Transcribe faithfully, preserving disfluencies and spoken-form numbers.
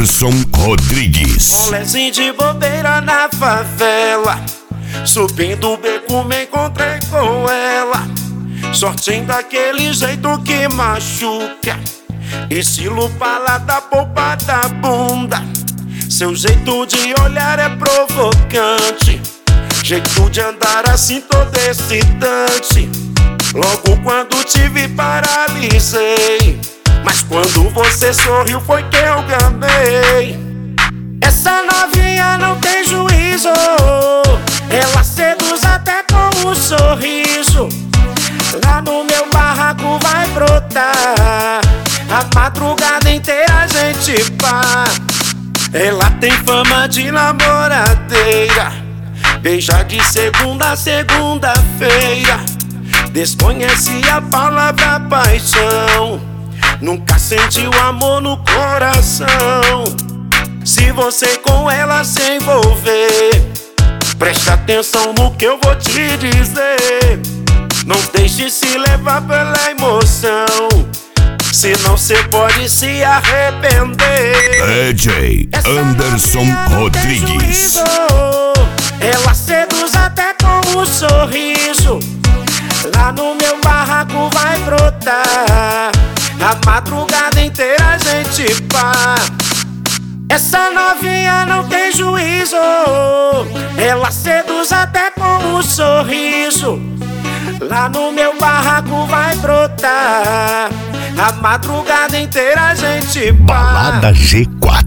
Anderson Rodrigues. Molezinho de bobeira na favela, subindo o beco me encontrei com ela. Sortinho daquele jeito que machuca, estilo bala da polpa da bunda. Seu jeito de olhar é provocante, jeito de andar assim todo excitante. Logo quando te vi paralisei, mas quando você sorriu foi que eu gamei. Essa novinha não tem juízo, ela seduz até com um sorriso. Lá no meu barraco vai brotar, a madrugada inteira a gente pá. Ela tem fama de namoradeira, beija de segunda a segunda-feira. Desconhece a palavra paixão, nunca sentiu amor no coração. Se você com ela se envolver, preste atenção no que eu vou te dizer. Não deixe se levar pela emoção, senão cê pode se arrepender. D J Anderson Rodrigues. Ela seduz até com um sorriso. Lá no meu barraco vai brotar, a madrugada inteira a gente pá. Essa novinha não tem juízo, ela seduz até com um sorriso. Lá no meu barraco vai brotar, a madrugada inteira a gente pá. Balada G quatro.